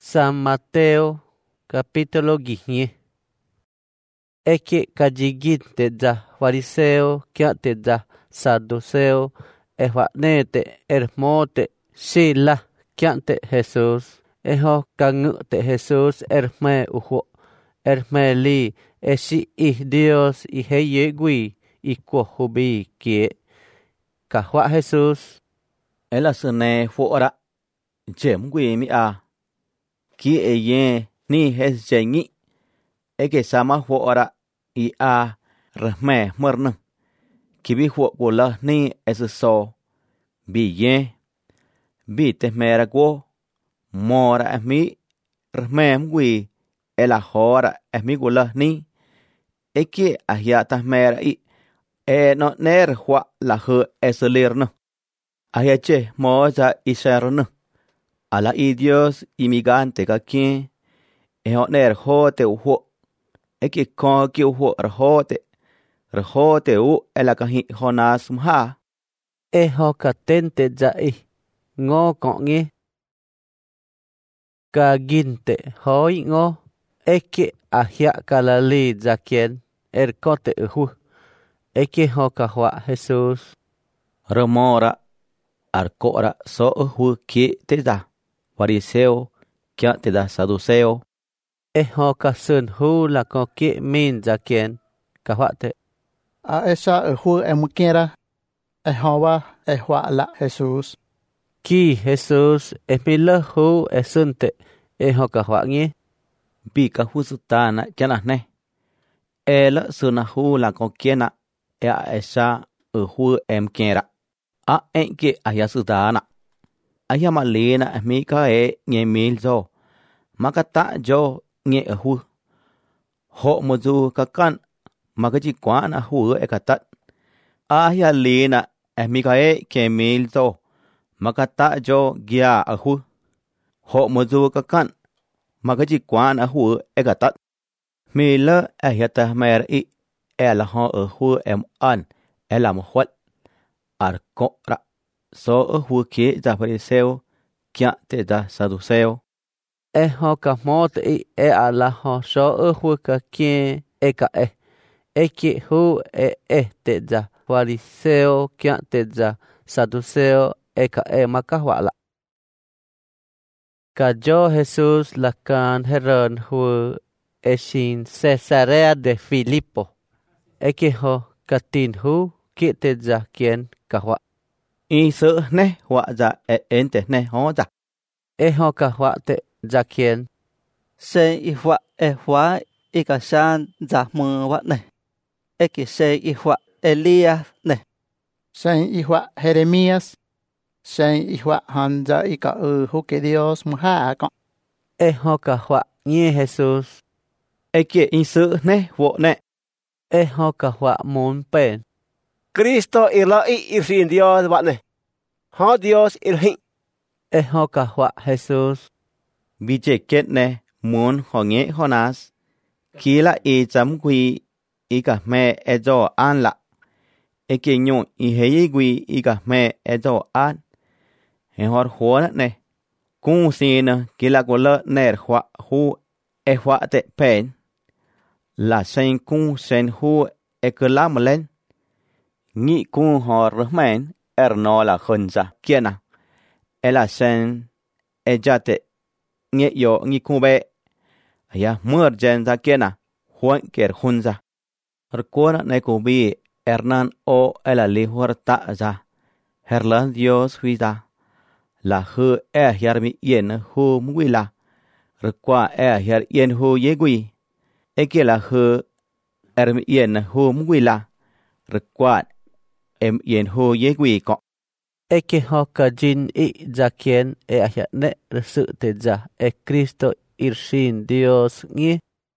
San Mateo capítulo 10. Eke kajigin tedza fariseo kia tedza saduceo ehwanete ermote sila kiante Jesús eho kangute Jesús erme ujo ermeli esi Dios iheyegui ikuhubi kie kahwa Jesús Ela sene fuora jem gui mi a ki eye ni hes jengi eke sama fuora i a rahme merne kibi fu kula ni eso bi ye bi te mera go mora mi rahme gui ela hora mi kula ni eke ahya ta mera i no ner hua la hu esolirno ahya che moza isarno ala i Dios imigante ka kien ner hote uho eke kon ki uho rahote u ela ka hi Jonas mha eho katente zai ngo kongi kaginte hoi ngo eke ahya kalali zakien erkote uhu eke ho kahwa Jesús remora arcora so uhu ki te da fariseo kia te da saduceo eho kasun hu la ko ki min zakien kahwate a esa hu emukera ehwa la Jesús ki Jesús emila hu esunte eho kahwa ngi bi ka hu sutana kia ne ela suna hu la ko kiena esa hu emkera a enke ahya sutana ahya malena mi ka nge mil zo makata jo nge hu ho mozu ka kan magaji kwana hu ekatat ahya lena mi ka ke mil zo makata jo gya hu ho mozu ka kan magaji kwana hu ekatat mila ahya ta mer i ela ho hu an ela mo hwat arcora so hu ki da fariseo kia te da saduceo eho kamote i ala ho so hu ka kien eka eke hu te da fariseo kia te da saduceo eka makahwala kajo Jesús lakan heron hu eshin Cesarea de Filipo eke ho katin hu ki te da kien kahwa y sự ne họa dạ ente ne ho dạ eho kahwa te zakien se ihwa ehwa ikasan zamu wa ne eki se ihwa Elías ne sen ihwa Jeremías sen ihwa hanja ika hu que Dios muha con eho kahwa ni Jesús eki y sự ne wo ne eho kahwa mun pen Cristo ilai isin Dios wa ne ha Dios ilhi eho kahwa Jesús bi che ket ne mun honge Jonas kila e cham quy i ka me e jo an la eki nyu i hei quy i ka me e jo an he hor ho ne ku sin kila ko le ner hwa hu e hwa te pen la sen ku sen hu e kla mlen ni ku hor men no la khunza kiena ela sen e jate nge yo ngi kube ya mur jen za kiena huan ker hunza rekona ne kubi Hernan o ela li huerta za herlan Dios huida la hu yarmi yen hu mwila rekwa yar yen hu yegui ekela hu ermi yen hu mwila rekwa yen hu yegui ko eke ho kajin i zakien ahya ne resu te za Cristo irshin Dios ngi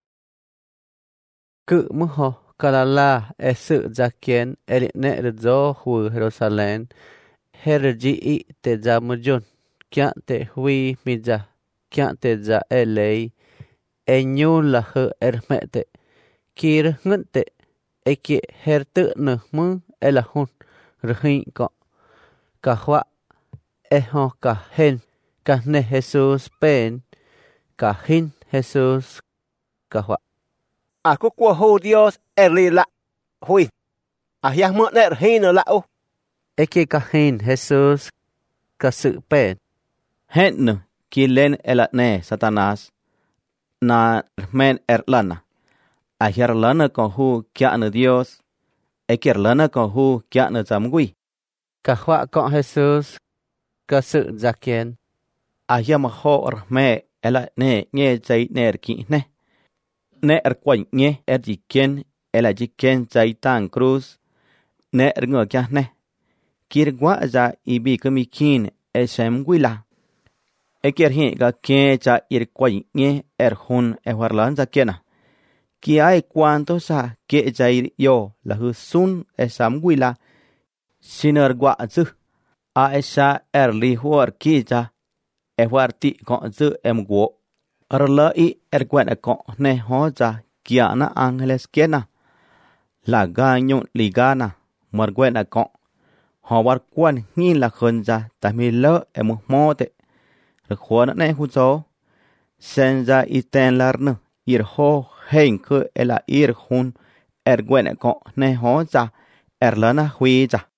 ku muho kalala esu zakien ne rezo hu Jerusalem herji i te za mujun kya te hui miza kya te za elei enyun la hu ermete kir ngante eke hertu ne mu elahun rehin ko kahwa eho kahen kahne Jesús pen cả hin Jesus cả hoa Aku kuahu Dios erlila. Hui. Ayah mo na hin la o. eke cả hin Jesus cả sự bền Hen ki len elatne Satanas na men erlana. Ahiar lana con hu kia na Dios. Ekier lana con hu kia na zamgui. cả hoa con Jesus cả sự gia kiến Ahia ma ho me elatne nghe chay ner ki ne. Ne quanh nghe jiken jiken chay tan cruz. Ne ngờ kia ne. Kir gwa za ibi kamikin esem guila. Ekier hi ga ke cha quanh nghe hun warlan za kena. Ki ai cuanto sa ke jair yo la husun esam guila. Siner gwa zu. A esa li huar ki cha. Ti con zu em guo. Arla i quen con ne ho cha kia na angeles kena. La ga nhon ligana. Mar quen con. Họ war quan nghi là khẩn ra tại mi lỡ em mô tệ. Rồi khóa nó này hút gió. Sen ra y tên lар nơ. Ir ho hình khơ là ir hun quen con ne ho cha lỡ na huy cha.